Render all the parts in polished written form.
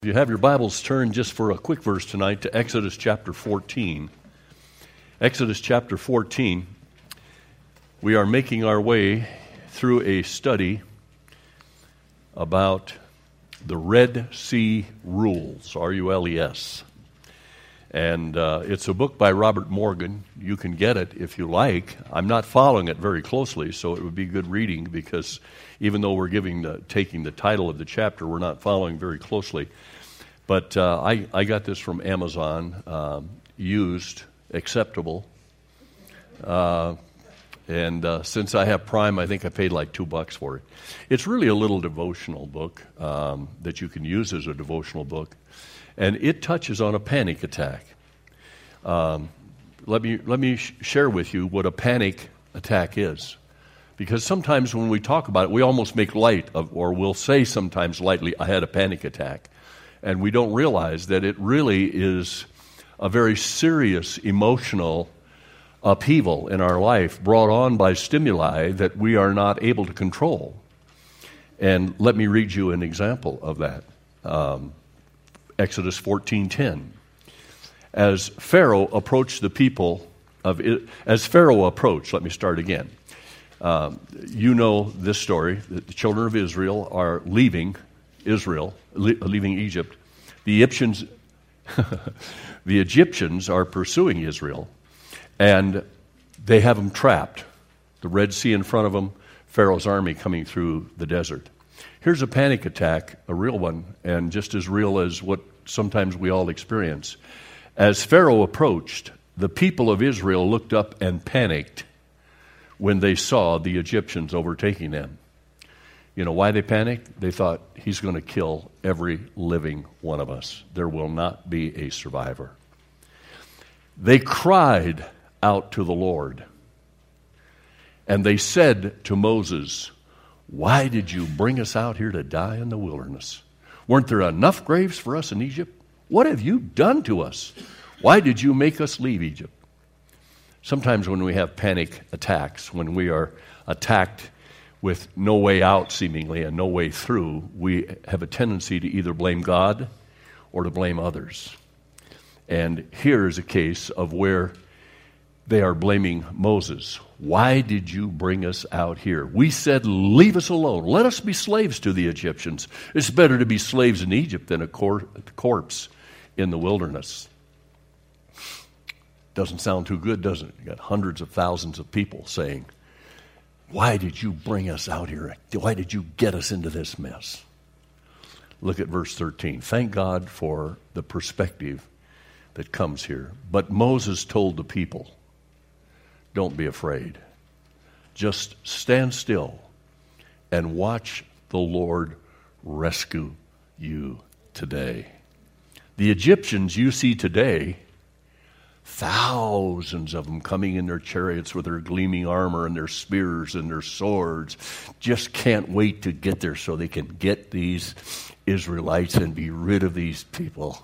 If you have your Bibles, turn just for a quick verse tonight to Exodus chapter 14. Exodus chapter 14. We are making our way through a study about the Red Sea Rules, R-U-L-E-S. And it's a book by Robert Morgan. You can get it if you like. I'm not following it very closely, so it would be good reading because even though we're taking the title of the chapter, we're not following very closely. But I got this from Amazon, used, acceptable. And since I have Prime, I think I paid like $2 for it. It's really a little devotional book that you can use as a devotional book. And it touches on a panic attack. Let me share with you what a panic attack is. Because sometimes when we talk about it, we almost make light of, or we'll say sometimes lightly, I had a panic attack. And we don't realize that it really is a very serious emotional upheaval in our life brought on by stimuli that we are not able to control. And let me read you an example of that. Exodus 14:10. As Pharaoh approached, let me start again. You know this story, that the children of Israel are leaving Egypt. The Egyptians are pursuing Israel, and they have them trapped. The Red Sea in front of them, Pharaoh's army coming through the desert. Here's a panic attack, a real one, and just as real as what sometimes we all experience. As Pharaoh approached, the people of Israel looked up and panicked when they saw the Egyptians overtaking them. You know why they panicked? They thought, he's going to kill every living one of us. There will not be a survivor. They cried out to the Lord, and they said to Moses, why did you bring us out here to die in the wilderness? Weren't there enough graves for us in Egypt? What have you done to us? Why did you make us leave Egypt? Sometimes when we have panic attacks, when we are attacked with no way out seemingly and no way through, we have a tendency to either blame God or to blame others. And here is a case of where they are blaming Moses. Why did you bring us out here? We said, leave us alone. Let us be slaves to the Egyptians. It's better to be slaves in Egypt than a corpse in the wilderness. Doesn't sound too good, doesn't it? You got hundreds of thousands of people saying, why did you bring us out here? Why did you get us into this mess? Look at verse 13. Thank God for the perspective that comes here. But Moses told the people, don't be afraid. Just stand still and watch the Lord rescue you today. The Egyptians you see today, thousands of them coming in their chariots with their gleaming armor and their spears and their swords, just can't wait to get there so they can get these Israelites and be rid of these people.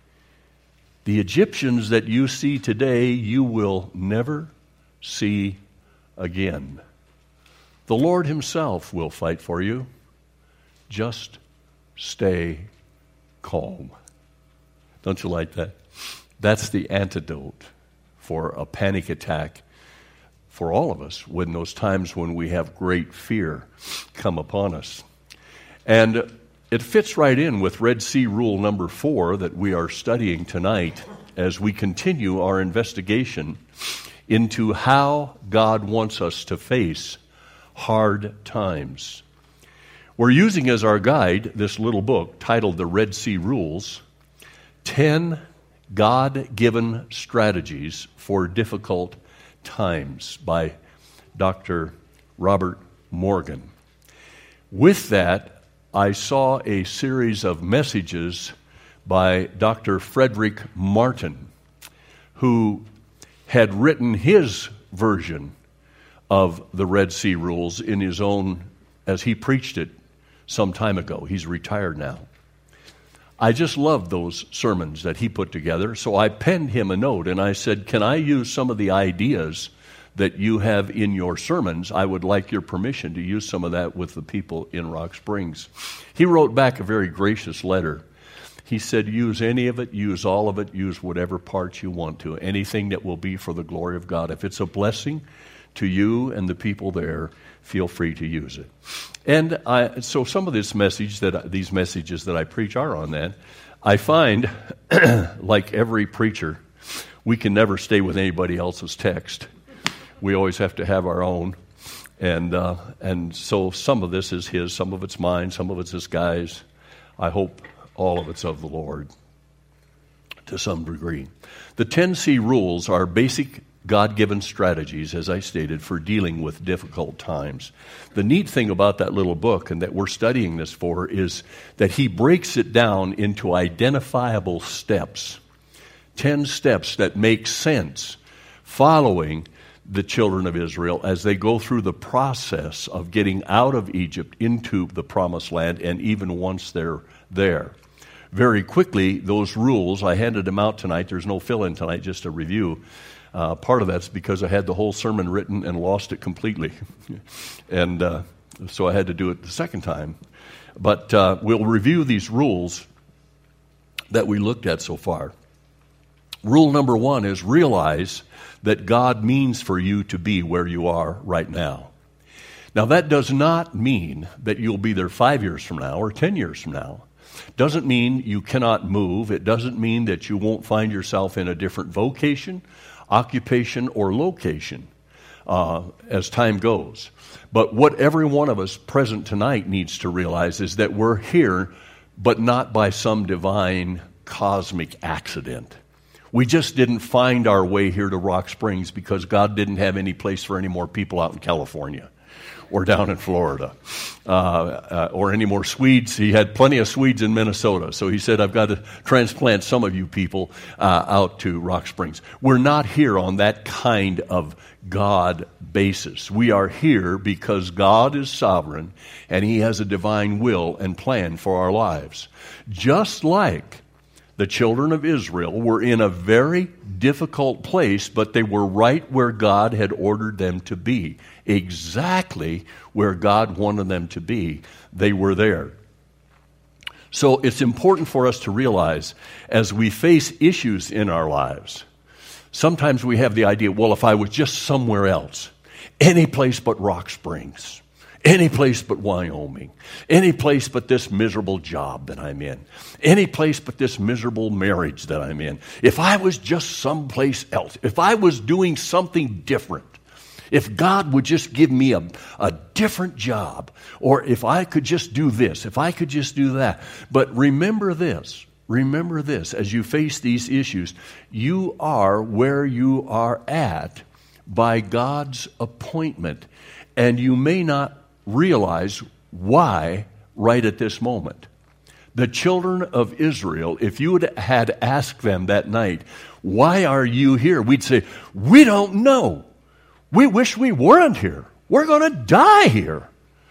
The Egyptians that you see today, you will never see again. The Lord himself will fight for you. Just stay calm. Don't you like that? That's the antidote for a panic attack for all of us when those times when we have great fear come upon us. And it fits right in with Red Sea Rule number 4 that we are studying tonight as we continue our investigation into how God wants us to face hard times. We're using as our guide this little book titled The Red Sea Rules, 10 God-given strategies for difficult times by Dr. Robert Morgan. With that, I saw a series of messages by Dr. Frederick Martin, who had written his version of the Red Sea Rules in his own, as he preached it some time ago. He's retired now. I just loved those sermons that he put together, so I penned him a note and I said, can I use some of the ideas that you have in your sermons? I would like your permission to use some of that with the people in Rock Springs. He wrote back a very gracious letter. He said, use any of it, use all of it, use whatever parts you want to. Anything that will be for the glory of God. If it's a blessing to you and the people there, feel free to use it. And so some of these messages that I preach are on that. I find, like every preacher, we can never stay with anybody else's text. We always have to have our own. And so some of this is his, some of it's mine, some of it's this guy's. I hope all of it's of the Lord to some degree. The 10C rules are basic God-given strategies, as I stated, for dealing with difficult times. The neat thing about that little book, and that we're studying this for, is that he breaks it down into identifiable steps. 10 steps that make sense following the children of Israel as they go through the process of getting out of Egypt into the Promised Land, and even once they're there. Very quickly, those rules, I handed them out tonight. There's no fill-in tonight, just a review. Part of that's because I had the whole sermon written and lost it completely. And so I had to do it the second time. But we'll review these rules that we looked at so far. Rule number 1 is realize that God means for you to be where you are right now. Now, that does not mean that you'll be there 5 years from now or 10 years from now. Doesn't mean you cannot move. It doesn't mean that you won't find yourself in a different vocation, occupation, or location as time goes. But what every one of us present tonight needs to realize is that we're here, but not by some divine cosmic accident. We just didn't find our way here to Rock Springs because God didn't have any place for any more people out in California or down in Florida, or any more Swedes. He had plenty of Swedes in Minnesota, so he said, I've got to transplant some of you people out to Rock Springs. We're not here on that kind of God basis. We are here because God is sovereign, and He has a divine will and plan for our lives. Just like the children of Israel were in a very difficult place, but they were right where God had ordered them to be. Exactly where God wanted them to be, they were there. So it's important for us to realize as we face issues in our lives, sometimes we have the idea, well, if I was just somewhere else, any place but Rock Springs, any place but Wyoming, any place but this miserable job that I'm in, any place but this miserable marriage that I'm in, if I was just someplace else, if I was doing something different, if God would just give me a different job, or if I could just do this, if I could just do that. But remember this, as you face these issues, you are where you are at by God's appointment, and you may not realize why right at this moment. The children of Israel, if you had asked them that night, why are you here? We'd say, we don't know. We wish we weren't here. We're going to die here.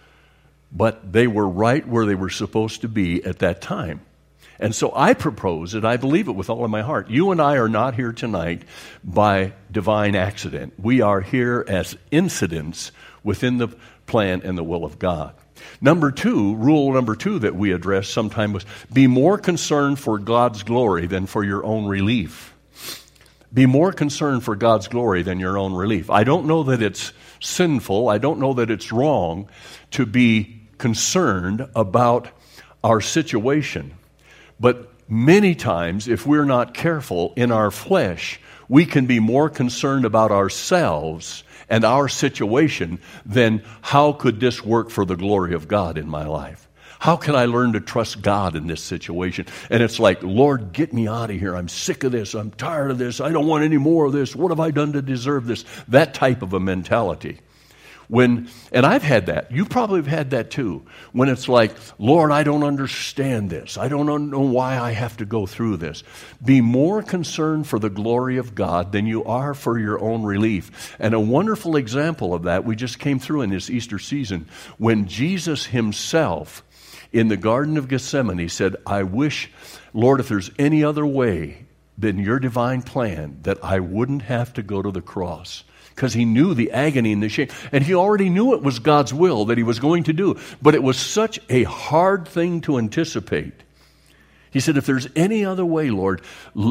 But they were right where they were supposed to be at that time. And so I propose, and I believe it with all of my heart, you and I are not here tonight by divine accident. We are here as incidents within the plan and the will of God. Rule number two that we addressed sometime was be more concerned for God's glory than for your own relief. Be more concerned for God's glory than your own relief. I don't know that it's sinful. I don't know that it's wrong to be concerned about our situation. But many times, if we're not careful in our flesh, we can be more concerned about ourselves and our situation than how could this work for the glory of God in my life? How can I learn to trust God in this situation? And it's like, Lord, get me out of here. I'm sick of this. I'm tired of this. I don't want any more of this. What have I done to deserve this? That type of a mentality. And I've had that. You probably have had that too. When it's like, Lord, I don't understand this. I don't know why I have to go through this. Be more concerned for the glory of God than you are for your own relief. And a wonderful example of that we just came through in this Easter season when Jesus himself in the Garden of Gethsemane said, I wish, Lord, if there's any other way than your divine plan, that I wouldn't have to go to the cross. Because he knew the agony and the shame. And he already knew it was God's will that he was going to do. But it was such a hard thing to anticipate. He said, if there's any other way, Lord,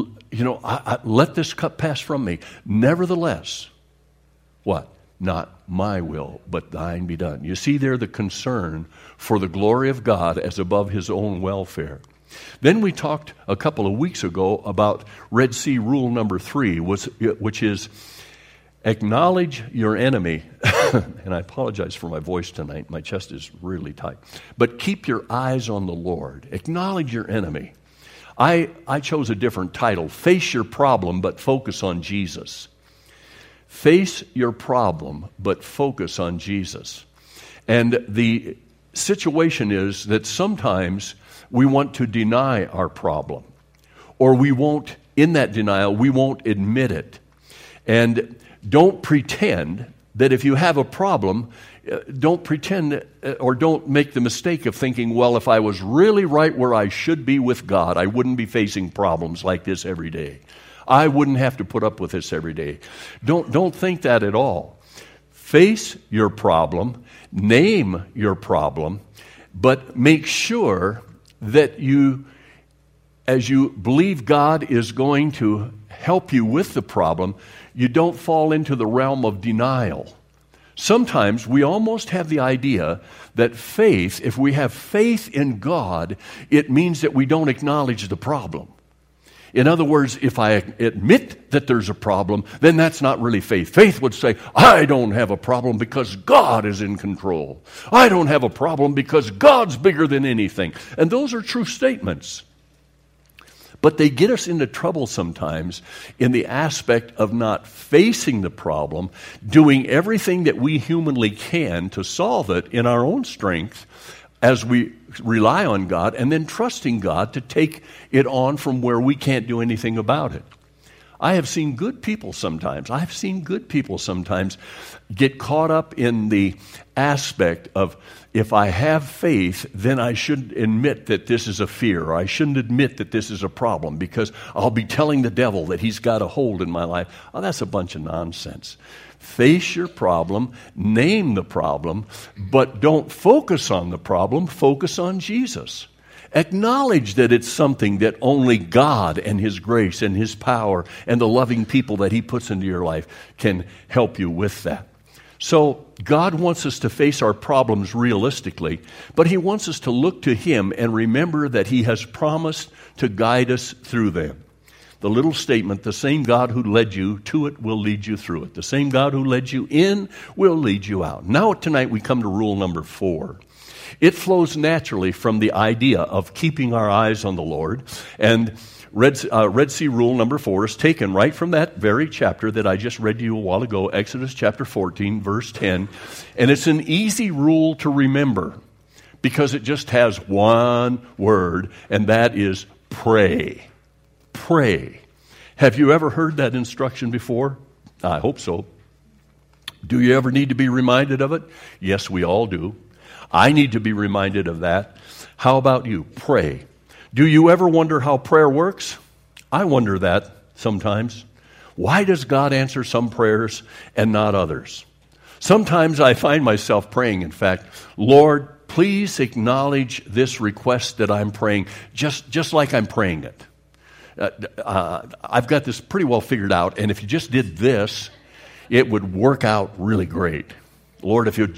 let this cup pass from me. Nevertheless, what? Not my will, but thine be done. You see there the concern for the glory of God as above his own welfare. Then we talked a couple of weeks ago about Red Sea rule number 3, which is acknowledge your enemy. And I apologize for my voice tonight. My chest is really tight. But keep your eyes on the Lord. Acknowledge your enemy. I chose a different title. Face your problem, but focus on Jesus. Face your problem, but focus on Jesus. And the situation is that sometimes we want to deny our problem. Or in that denial, we won't admit it. And don't pretend that if you have a problem, don't pretend or don't make the mistake of thinking, well, if I was really right where I should be with God, I wouldn't be facing problems like this every day. I wouldn't have to put up with this every day. Don't think that at all. Face your problem, name your problem, but make sure that as you believe God is going to help you with the problem, you don't fall into the realm of denial. Sometimes we almost have the idea that faith, if we have faith in God, it means that we don't acknowledge the problem. In other words, if I admit that there's a problem, then that's not really faith. Faith would say, I don't have a problem because God is in control. I don't have a problem because God's bigger than anything. And those are true statements. But they get us into trouble sometimes in the aspect of not facing the problem, doing everything that we humanly can to solve it in our own strength as we rely on God, and then trusting God to take it on from where we can't do anything about it. I have seen good people sometimes get caught up in the aspect of, if I have faith, then I shouldn't admit that this is a fear, or I shouldn't admit that this is a problem, because I'll be telling the devil that he's got a hold in my life. Oh, that's a bunch of nonsense. Face your problem, name the problem, but don't focus on the problem, focus on Jesus. Acknowledge that it's something that only God and His grace and His power and the loving people that He puts into your life can help you with that. So God wants us to face our problems realistically, but He wants us to look to Him and remember that He has promised to guide us through them. The little statement, the same God who led you to it will lead you through it. The same God who led you in will lead you out. Now tonight we come to rule number 4. It flows naturally from the idea of keeping our eyes on the Lord. And Red Sea rule number 4 is taken right from that very chapter that I just read to you a while ago, Exodus chapter 14, verse 10. And it's an easy rule to remember because it just has one word, and that is pray. Pray. Have you ever heard that instruction before? I hope so. Do you ever need to be reminded of it? Yes, we all do. I need to be reminded of that. How about you? Pray. Do you ever wonder how prayer works? I wonder that sometimes. Why does God answer some prayers and not others? Sometimes I find myself praying, in fact, Lord, please acknowledge this request that I'm praying, just like I'm praying it. I've got this pretty well figured out, and if you just did this, it would work out really great. Lord, if you'll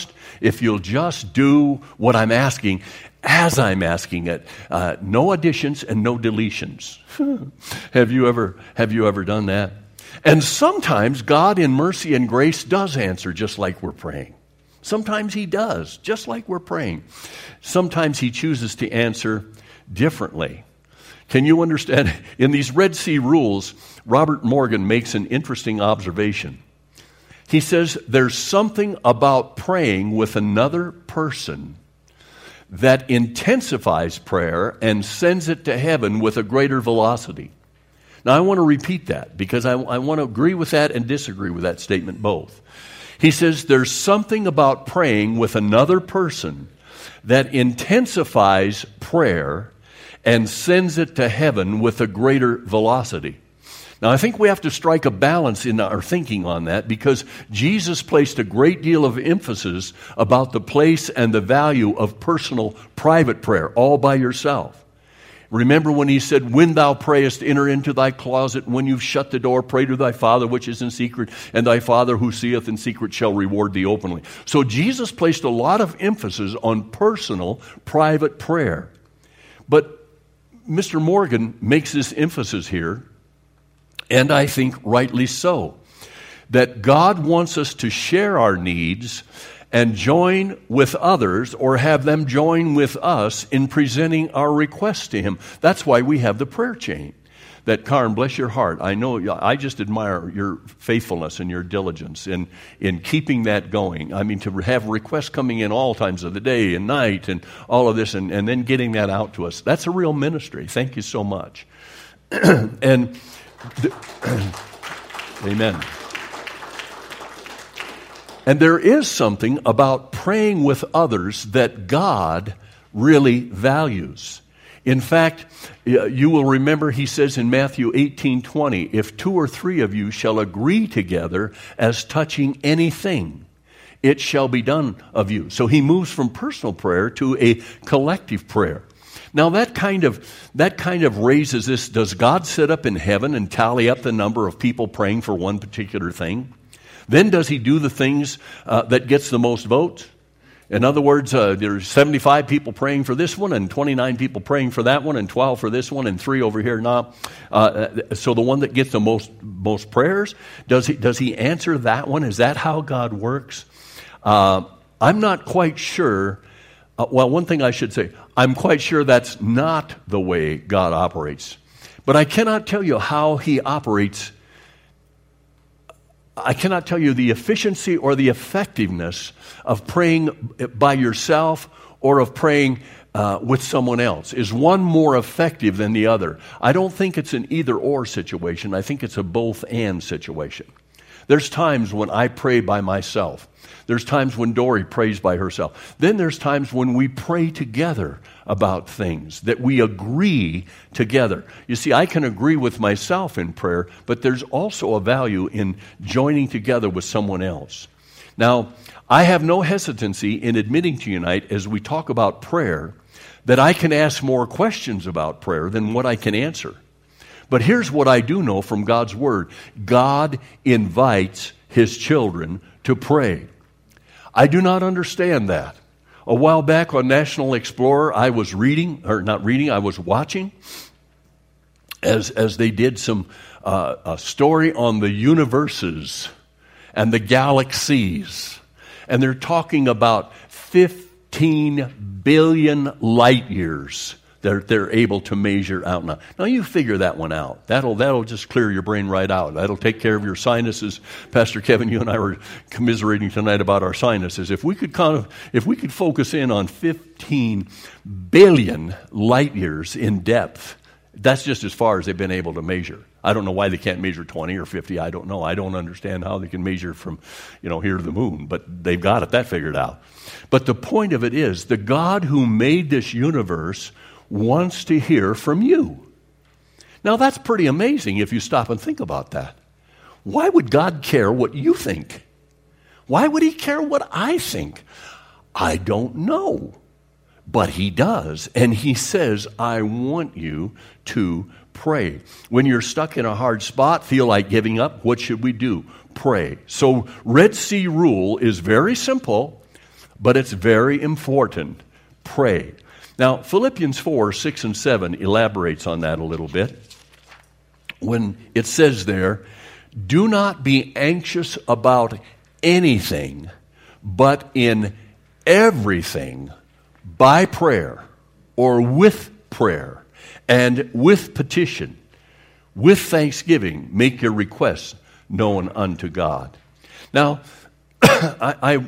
just do what I'm asking as I'm asking it, no additions and no deletions. Have you ever done that? And sometimes God in mercy and grace does answer just like we're praying. Sometimes He does, just like we're praying. Sometimes He chooses to answer differently. Can you understand? In these Red Sea rules, Robert Morgan makes an interesting observation. He says there's something about praying with another person that intensifies prayer and sends it to heaven with a greater velocity. Now, I want to repeat that because I want to agree with that and disagree with that statement both. He says there's something about praying with another person that intensifies prayer and sends it to heaven with a greater velocity. Now, I think we have to strike a balance in our thinking on that because Jesus placed a great deal of emphasis about the place and the value of personal, private prayer, all by yourself. Remember when he said, when thou prayest, enter into thy closet, and when you've shut the door, pray to thy Father which is in secret, and thy Father who seeth in secret shall reward thee openly. So Jesus placed a lot of emphasis on personal, private prayer. But Mr. Morgan makes this emphasis here, and I think rightly so, that God wants us to share our needs and join with others, or have them join with us in presenting our requests to Him. That's why we have the prayer chain. That, Karen, bless your heart. I know, I just admire your faithfulness and your diligence in keeping that going. I mean, to have requests coming in all times of the day and night and all of this, and then getting that out to us. That's a real ministry. Thank you so much. Amen. And there is something about praying with others that God really values. In fact, you will remember he says in Matthew 18:20, if 2 or 3 of you shall agree together as touching anything, it shall be done of you. So he moves from personal prayer to a collective prayer. Now that kind of raises this, does God sit up in heaven and tally up the number of people praying for one particular thing? Then does he do the things that gets the most votes? In other words, there's 75 people praying for this one, and 29 people praying for that one, and 12 for this one, and 3 over here now. So the one that gets the most prayers, does he answer that one? Is that how God works? I'm not quite sure. Well, one thing I should say, I'm quite sure that's not the way God operates. But I cannot tell you how he operates. I cannot tell you the efficiency or the effectiveness of praying by yourself or of praying with someone else. Is one more effective than the other? I don't think it's an either-or situation. I think it's a both-and situation. There's times when I pray by myself. There's times when Dory prays by herself. Then there's times when we pray together about things, that we agree together. You see, I can agree with myself in prayer, but there's also a value in joining together with someone else. Now, I have no hesitancy in admitting to you tonight, as we talk about prayer, that I can ask more questions about prayer than what I can answer. But here's what I do know from God's Word. God invites His children to pray. I do not understand that. A while back on National Explorer, I was I was watching as they did a story on the universes and the galaxies. And they're talking about 15 billion light years that they're able to measure out now. Now you figure that one out. That'll just clear your brain right out. That'll take care of your sinuses. Pastor Kevin, you and I were commiserating tonight about our sinuses. If we could focus in on 15 billion light years in depth, that's just as far as they've been able to measure. I don't know why they can't measure 20 or 50. I don't know. I don't understand how they can measure from, here to the moon, but they've got that figured out. But the point of it is, the God who made this universe wants to hear from you. Now that's pretty amazing if you stop and think about that. Why would God care what you think? Why would He care what I think? I don't know. But He does. And He says, I want you to pray. When you're stuck in a hard spot, feel like giving up, what should we do? Pray. So Red Sea rule is very simple, but it's very important. Pray. Now, Philippians 4, 6, and 7 elaborates on that a little bit. When it says there, do not be anxious about anything, but in everything, by prayer, or with prayer, and with petition, with thanksgiving, make your requests known unto God. Now, I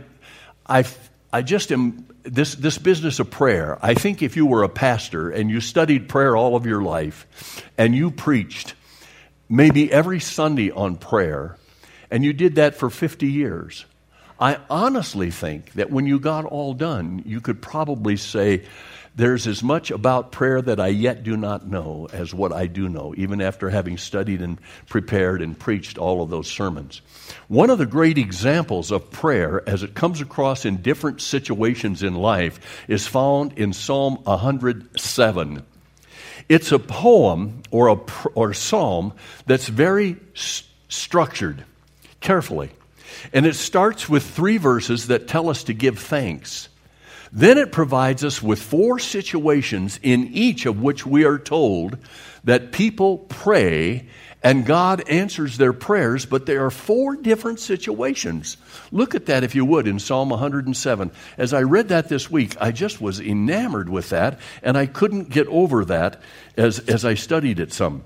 just am... This business of prayer, I think if you were a pastor and you studied prayer all of your life and you preached maybe every Sunday on prayer and you did that for 50 years, I honestly think that when you got all done, you could probably say, there's as much about prayer that I yet do not know as what I do know, even after having studied and prepared and preached all of those sermons. One of the great examples of prayer as it comes across in different situations in life is found in Psalm 107. It's a poem or a psalm that's very structured, carefully. And it starts with 3 verses that tell us to give thanks. Then it provides us with 4 situations in each of which we are told that people pray and God answers their prayers, but there are 4 different situations. Look at that if you would in Psalm 107. As I read that this week, I just was enamored with that, and I couldn't get over that as I studied it some.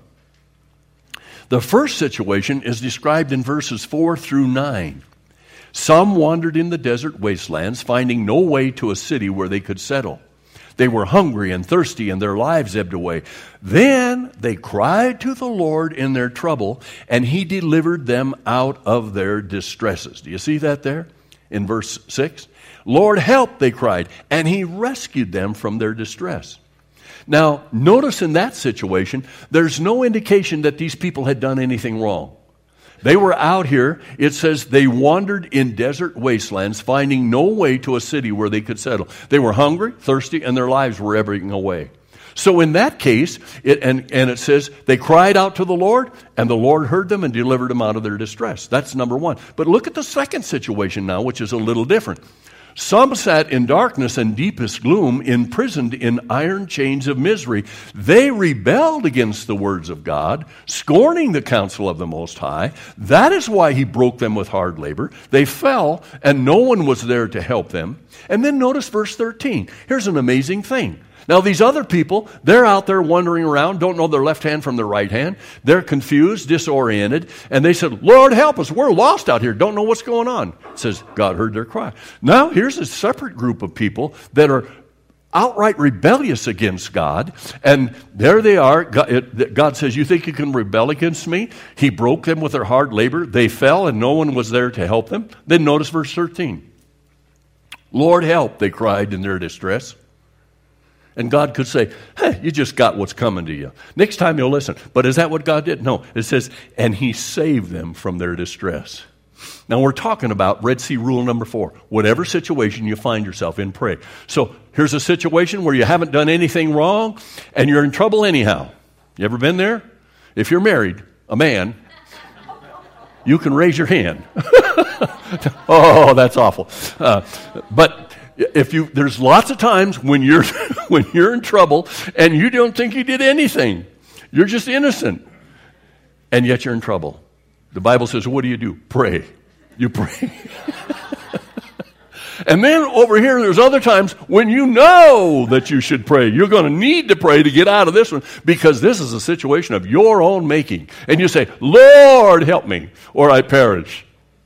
The first situation is described in verses 4 through 9. Some wandered in the desert wastelands, finding no way to a city where they could settle. They were hungry and thirsty, and their lives ebbed away. Then they cried to the Lord in their trouble, and He delivered them out of their distresses. Do you see that there in verse 6? Lord, help, they cried, and He rescued them from their distress. Now, notice in that situation, there's no indication that these people had done anything wrong. They were out here, it says they wandered in desert wastelands, finding no way to a city where they could settle. They were hungry, thirsty, and their lives were ebbing away. So in that case, it says they cried out to the Lord, and the Lord heard them and delivered them out of their distress. That's number 1. But look at the second situation now, which is a little different. Some sat in darkness and deepest gloom, imprisoned in iron chains of misery. They rebelled against the words of God, scorning the counsel of the Most High. That is why He broke them with hard labor. They fell, and no one was there to help them. And then notice verse 13. Here's an amazing thing. Now, these other people, they're out there wandering around, don't know their left hand from their right hand. They're confused, disoriented, and they said, Lord, help us. We're lost out here. Don't know what's going on. It says God heard their cry. Now, here's a separate group of people that are outright rebellious against God, and there they are. God says, you think you can rebel against me? He broke them with their hard labor. They fell, and no one was there to help them. Then notice verse 13. Lord, help, they cried in their distress. And God could say, hey, you just got what's coming to you. Next time you'll listen. But is that what God did? No. It says, and He saved them from their distress. Now we're talking about Red Sea rule number 4. Whatever situation you find yourself in, pray. So here's a situation where you haven't done anything wrong and you're in trouble anyhow. You ever been there? If you're married, a man, you can raise your hand. Oh, that's awful. But there's lots of times when you're in trouble and you don't think you did anything. You're just innocent. And yet you're in trouble. The Bible says, what do? Pray. You pray. And then over here, there's other times when you know that you should pray. You're going to need to pray to get out of this one because this is a situation of your own making. And you say, Lord, help me, or I perish.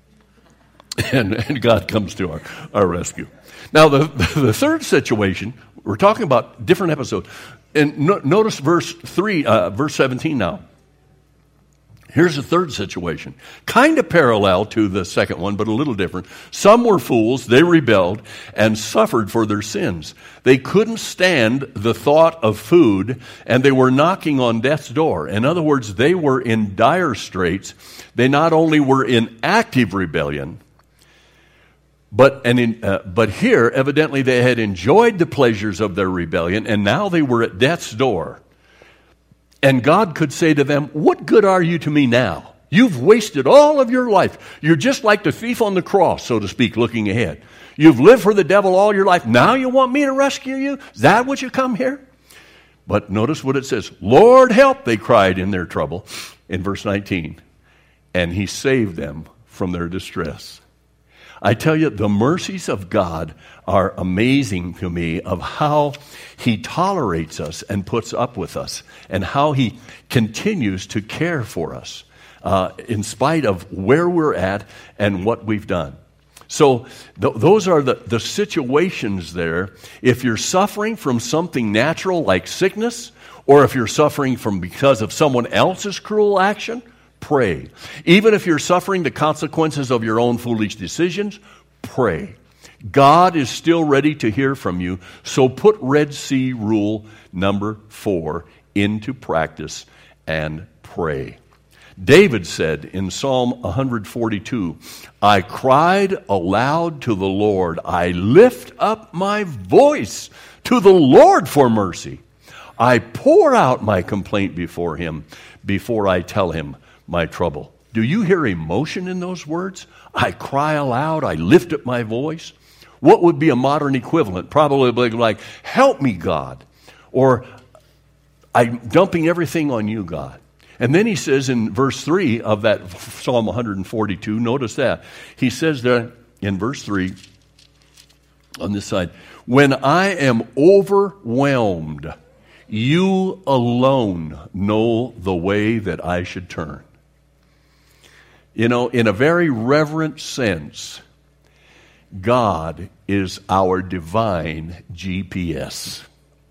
And God comes to our rescue. Now, the third situation, we're talking about different episodes. And notice verse 17 now. Here's the third situation. Kind of parallel to the second one, but a little different. Some were fools, they rebelled, and suffered for their sins. They couldn't stand the thought of food, and they were knocking on death's door. In other words, they were in dire straits. They not only were in active rebellion, but here, evidently, they had enjoyed the pleasures of their rebellion, and now they were at death's door. And God could say to them, what good are you to me now? You've wasted all of your life. You're just like the thief on the cross, so to speak, looking ahead. You've lived for the devil all your life. Now you want me to rescue you? Is that what you come here? But notice what it says. Lord, help, they cried in their trouble. In verse 19. And He saved them from their distress. I tell you, the mercies of God are amazing to me of how He tolerates us and puts up with us and how He continues to care for us in spite of where we're at and what we've done. So those are the situations there. If you're suffering from something natural like sickness, or if you're suffering because of someone else's cruel action, pray. Even if you're suffering the consequences of your own foolish decisions, pray. God is still ready to hear from you, so put Red Sea rule number 4 into practice and pray. David said in Psalm 142, I cried aloud to the Lord. I lift up my voice to the Lord for mercy. I pour out my complaint before him, before I tell him my trouble. Do you hear emotion in those words? I cry aloud, I lift up my voice. What would be a modern equivalent? Probably like, help me, God. Or, I'm dumping everything on you, God. And then he says in verse 3 of that Psalm 142, notice that. He says there in verse 3, on this side, when I am overwhelmed, you alone know the way that I should turn. You know, in a very reverent sense, God is our divine GPS.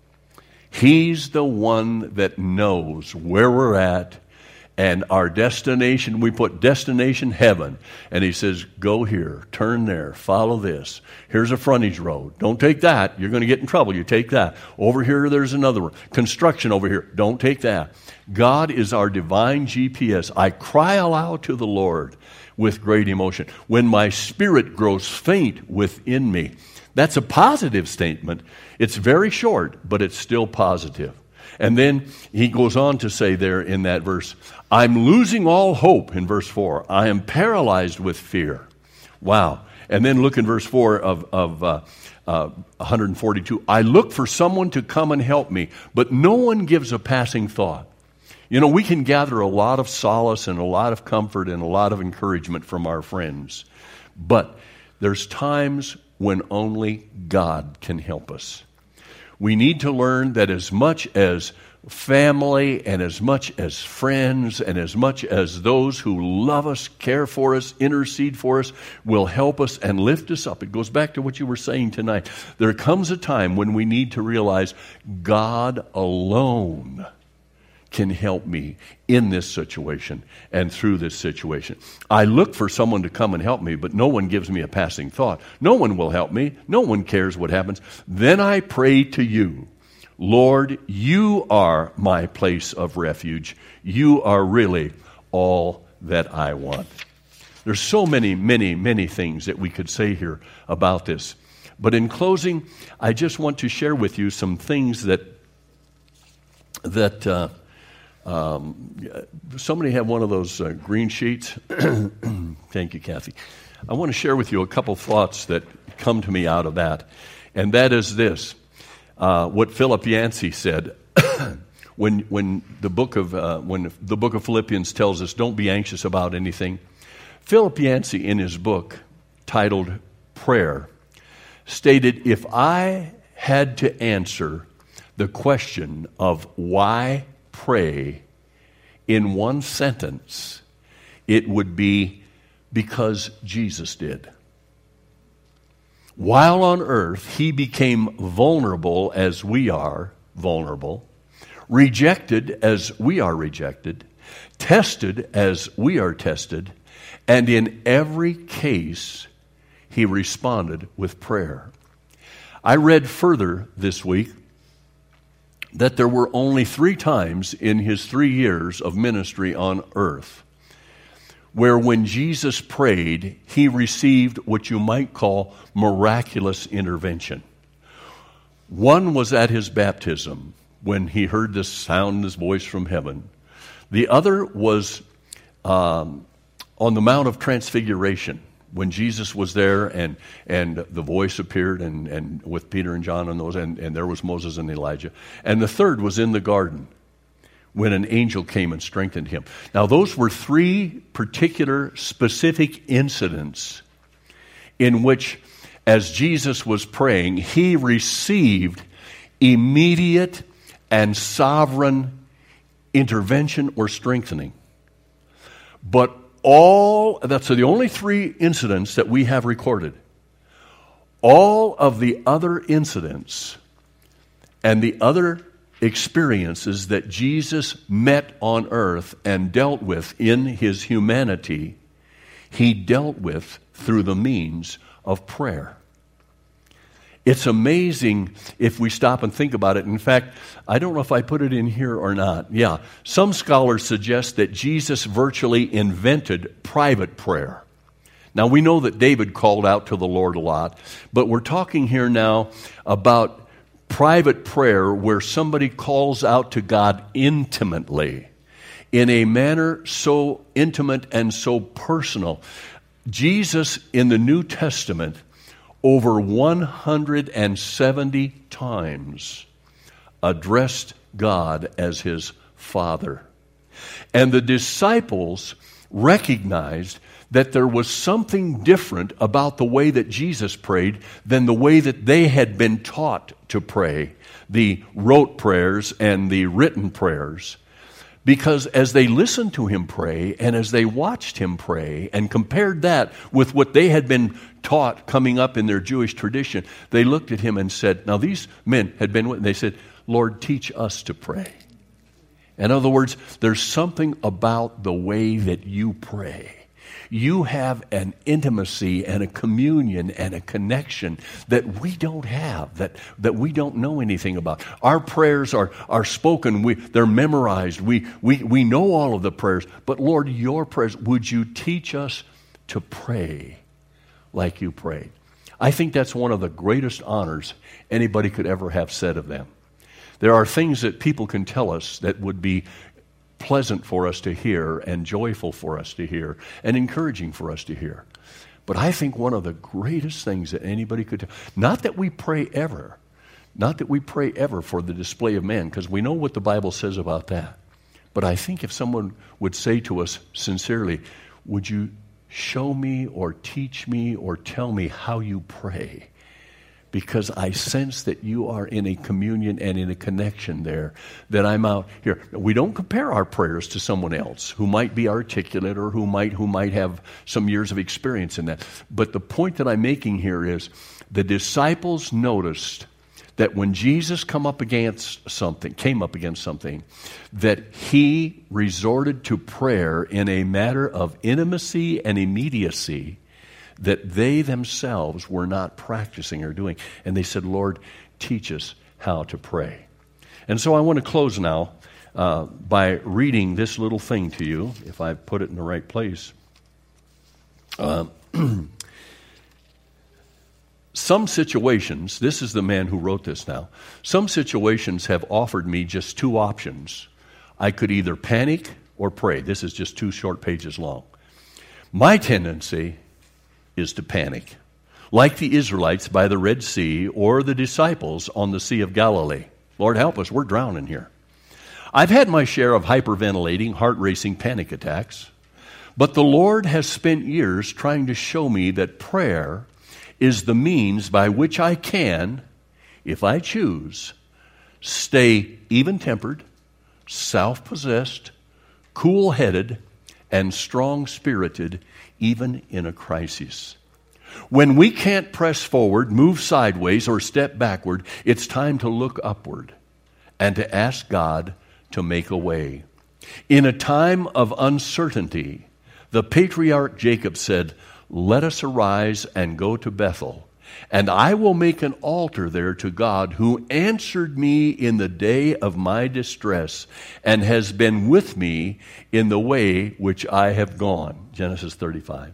He's the one that knows where we're at and our destination. We put destination heaven. And he says, go here, turn there, follow this. Here's a frontage road. Don't take that. You're going to get in trouble. You take that. Over here, there's another one. Construction over here. Don't take that. God is our divine GPS. I cry aloud to the Lord with great emotion. When my spirit grows faint within me. That's a positive statement. It's very short, but it's still positive. And then he goes on to say there in that verse, I'm losing all hope in verse 4. I am paralyzed with fear. Wow. And then look in verse 4 of 142. I look for someone to come and help me, but no one gives a passing thought. You know, we can gather a lot of solace and a lot of comfort and a lot of encouragement from our friends. But there's times when only God can help us. We need to learn that as much as family and as much as friends and as much as those who love us, care for us, intercede for us, will help us and lift us up. It goes back to what you were saying tonight. There comes a time when we need to realize God alone can help me in this situation and through this situation. I look for someone to come and help me, but no one gives me a passing thought. No one will help me. No one cares what happens. Then I pray to you, Lord, you are my place of refuge. You are really all that I want. There's so many, many, many things that we could say here about this. But in closing, I just want to share with you some things that somebody have one of those green sheets. Thank you, Kathy. I want to share with you a couple thoughts that come to me out of that, and that is this: what Philip Yancey said when the book of Philippians tells us, "Don't be anxious about anything." Philip Yancey, in his book titled "Prayer," stated, "If I had to answer the question of why pray in one sentence, it would be because Jesus did. While on earth, he became vulnerable as we are vulnerable, rejected as we are rejected, tested as we are tested, and in every case, he responded with prayer." I read further this week that there were only 3 times in his 3 years of ministry on earth where when Jesus prayed, he received what you might call miraculous intervention. One was at his baptism when he heard the sound in his voice from heaven. The other was on the Mount of Transfiguration, when Jesus was there and the voice appeared and with Peter and John and those, and there was Moses and Elijah. And the third was in the garden when an angel came and strengthened him. Now those were 3 particular specific incidents in which, as Jesus was praying, he received immediate and sovereign intervention or strengthening. But that's the only 3 incidents that we have recorded. All of the other incidents and the other experiences that Jesus met on earth and dealt with in his humanity, he dealt with through the means of prayer. It's amazing if we stop and think about it. In fact, I don't know if I put it in here or not. Yeah, some scholars suggest that Jesus virtually invented private prayer. Now, we know that David called out to the Lord a lot, but we're talking here now about private prayer where somebody calls out to God intimately, in a manner so intimate and so personal. Jesus in the New Testament, over 170 times, addressed God as his Father. And the disciples recognized that there was something different about the way that Jesus prayed than the way that they had been taught to pray, the rote prayers and the written prayers. Because as they listened to him pray and as they watched him pray and compared that with what they had been taught coming up in their Jewish tradition, they looked at him and said, now these men had been with, and they said, Lord, teach us to pray. In other words, there's something about the way that you pray. You have an intimacy and a communion and a connection that we don't have, that we don't know anything about. Our prayers are spoken. They're memorized. We know all of the prayers. But Lord, your prayers, would you teach us to pray like you prayed? I think that's one of the greatest honors anybody could ever have said of them. There are things that people can tell us that would be pleasant for us to hear and joyful for us to hear and encouraging for us to hear. But I think one of the greatest things that anybody could tell, not that we pray ever for the display of man, because we know what the Bible says about that. But I think if someone would say to us sincerely, would you show me or teach me or tell me how you pray? Because I sense that you are in a communion and in a connection there, that I'm out here. We don't compare our prayers to someone else who might be articulate or who might have some years of experience in that. But the point that I'm making here is the disciples noticed that when Jesus came up against something, that he resorted to prayer in a matter of intimacy and immediacy that they themselves were not practicing or doing. And they said, Lord, teach us how to pray. And so I want to close now by reading this little thing to you, if I put it in the right place. Some situations, this is the man who wrote this now, some situations have offered me just two options. I could either panic or pray. This is just 2 short pages long. My tendency is to panic, like the Israelites by the Red Sea or the disciples on the Sea of Galilee. Lord help us, we're drowning here. I've had my share of hyperventilating, heart-racing panic attacks, but the Lord has spent years trying to show me that prayer is the means by which I can, if I choose, stay even-tempered, self-possessed, cool-headed, and strong-spirited even in a crisis. When we can't press forward, move sideways, or step backward, it's time to look upward and to ask God to make a way. In a time of uncertainty, the patriarch Jacob said, let us arise and go to Bethel, and I will make an altar there to God who answered me in the day of my distress and has been with me in the way which I have gone. Genesis 35.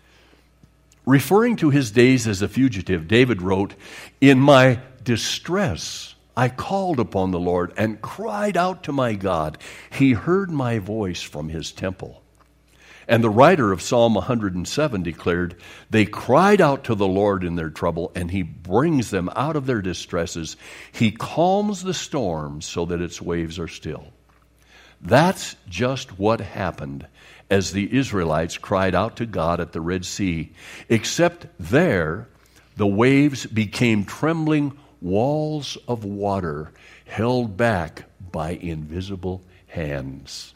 Referring to his days as a fugitive, David wrote, in my distress I called upon the Lord and cried out to my God. He heard my voice from his temple. And the writer of Psalm 107 declared, they cried out to the Lord in their trouble, and he brings them out of their distresses. He calms the storm so that its waves are still. That's just what happened as the Israelites cried out to God at the Red Sea, except there the waves became trembling walls of water held back by invisible hands.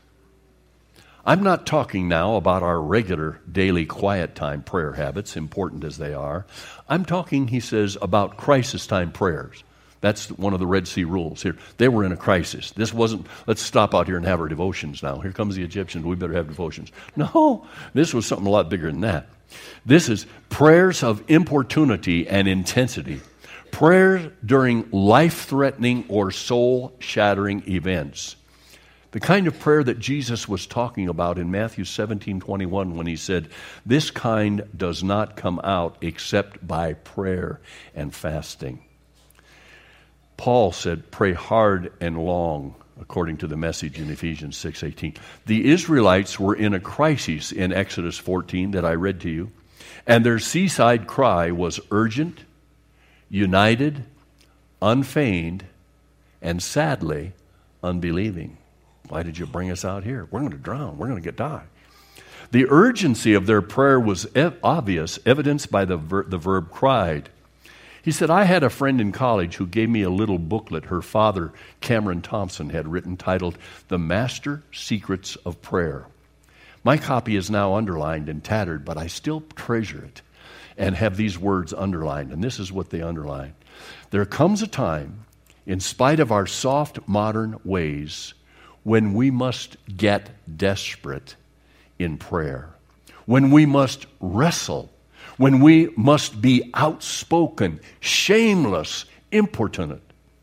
I'm not talking now about our regular daily quiet time prayer habits, important as they are. I'm talking, he says, about crisis time prayers. That's one of the Red Sea rules here. They were in a crisis. This wasn't, let's stop out here and have our devotions now. Here comes the Egyptians, we better have devotions. No, this was something a lot bigger than that. This is prayers of importunity and intensity. Prayers during life-threatening or soul-shattering events. The kind of prayer that Jesus was talking about in Matthew 17:21 when he said, this kind does not come out except by prayer and fasting. Paul said, pray hard and long, according to the message in Ephesians 6:18. The Israelites were in a crisis in Exodus 14 that I read to you, and their seaside cry was urgent, united, unfeigned, and sadly unbelieving. Why did you bring us out here? We're going to drown. We're going to die. The urgency of their prayer was obvious, evidenced by the verb cried. He said, I had a friend in college who gave me a little booklet her father, Cameron Thompson, had written titled, The Master Secrets of Prayer. My copy is now underlined and tattered, but I still treasure it and have these words underlined. And this is what they underline. There comes a time, in spite of our soft modern ways, when we must get desperate in prayer, when we must wrestle, when we must be outspoken, shameless, importunate.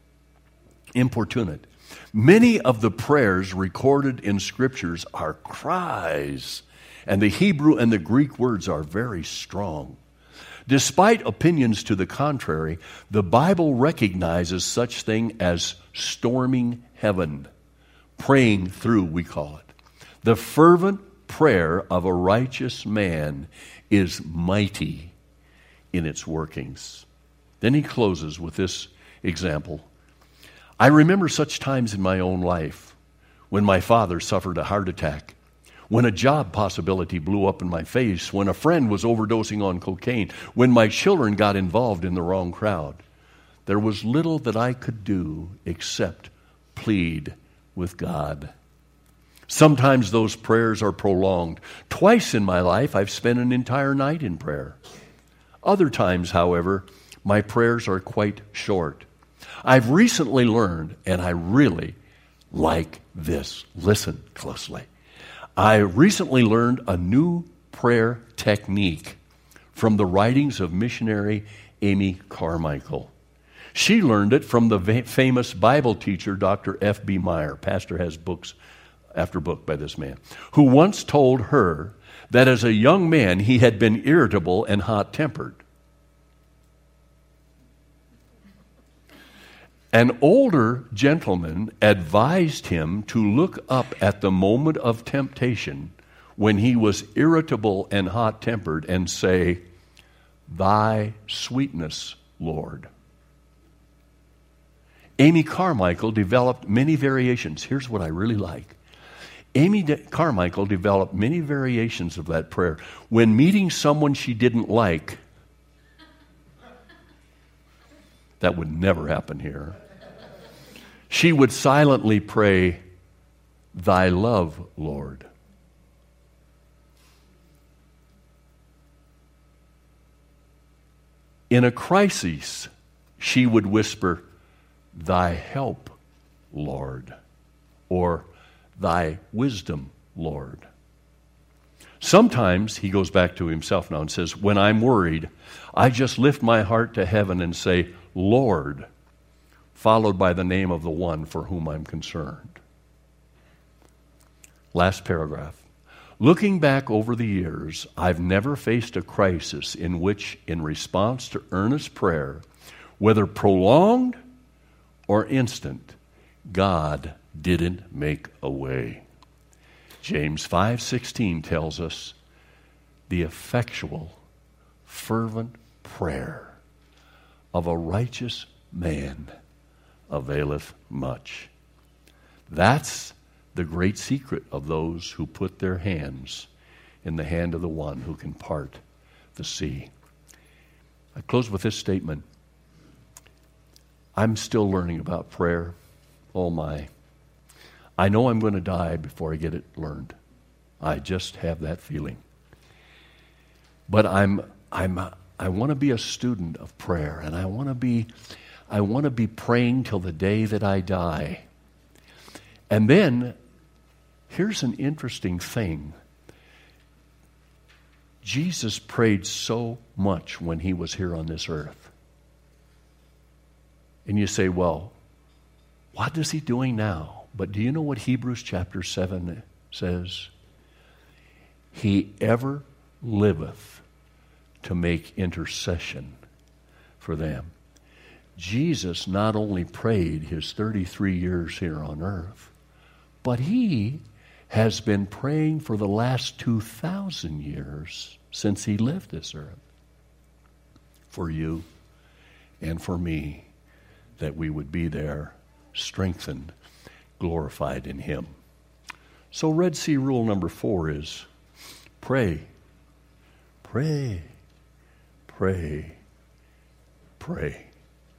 Many of the prayers recorded in Scriptures are cries, and the Hebrew and the Greek words are very strong. Despite opinions to the contrary, the Bible recognizes such thing as storming heaven, praying through, we call it. The fervent prayer of a righteous man is mighty in its workings. Then he closes with this example. I remember such times in my own life when my father suffered a heart attack, when a job possibility blew up in my face, when a friend was overdosing on cocaine, when my children got involved in the wrong crowd. There was little that I could do except plead with God. Sometimes those prayers are prolonged. Twice in my life, I've spent an entire night in prayer. Other times, however, my prayers are quite short. I've recently learned, and I really like this. Listen closely. I recently learned a new prayer technique from the writings of missionary Amy Carmichael. She learned it from the famous Bible teacher, Dr. F.B. Meyer. Pastor has books after book by this man, who once told her that as a young man he had been irritable and hot-tempered. An older gentleman advised him to look up at the moment of temptation when he was irritable and hot-tempered and say, Thy sweetness, Lord. Amy Carmichael developed many variations. Here's what I really like. Carmichael developed many variations of that prayer. When meeting someone she didn't like, that would never happen here, she would silently pray, Thy love, Lord. In a crisis, she would whisper, Thy help, Lord, or Thy wisdom, Lord. Sometimes, he goes back to himself now and says, when I'm worried, I just lift my heart to heaven and say, Lord, followed by the name of the one for whom I'm concerned. Last paragraph. Looking back over the years, I've never faced a crisis in which, in response to earnest prayer, whether prolonged or instant, God didn't make a way. James 5:16 tells us the effectual, fervent prayer of a righteous man availeth much. That's the great secret of those who put their hands in the hand of the one who can part the sea. I close with this statement. I'm still learning about prayer. Oh my. I know I'm going to die before I get it learned. I just have that feeling. But I want to be a student of prayer, and I want to be praying till the day that I die. And then here's an interesting thing. Jesus prayed so much when he was here on this earth. And you say, well, what is he doing now? But do you know what Hebrews chapter 7 says? He ever liveth to make intercession for them. Jesus not only prayed his 33 years here on earth, but he has been praying for the last 2,000 years since he left this earth for you and for me, that we would be there, strengthened, glorified in him. So Red Sea rule number 4 is pray, pray, pray, pray.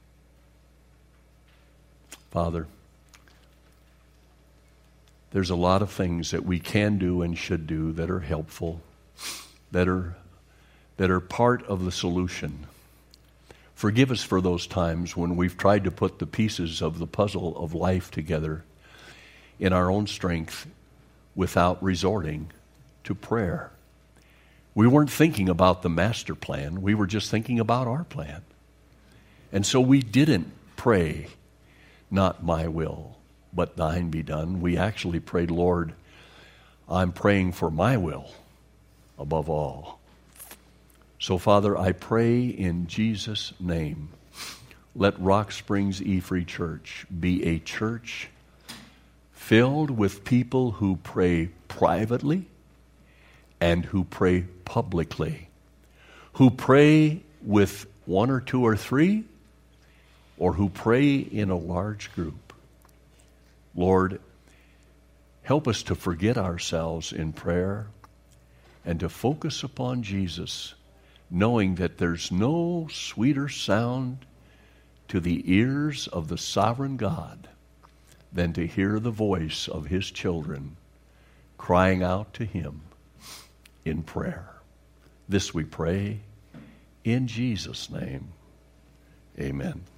Father, there's a lot of things that we can do and should do that are helpful, that are part of the solution. Forgive us for those times when we've tried to put the pieces of the puzzle of life together in our own strength without resorting to prayer. We weren't thinking about the master plan. We were just thinking about our plan. And so we didn't pray, not my will, but thine be done. We actually prayed, Lord, I'm praying for my will above all. So, Father, I pray in Jesus' name, let Rock Springs E-Free Church be a church filled with people who pray privately and who pray publicly, who pray with 1 or 2 or 3, or who pray in a large group. Lord, help us to forget ourselves in prayer and to focus upon Jesus, knowing that there's no sweeter sound to the ears of the sovereign God than to hear the voice of his children crying out to him in prayer. This we pray in Jesus' name. Amen.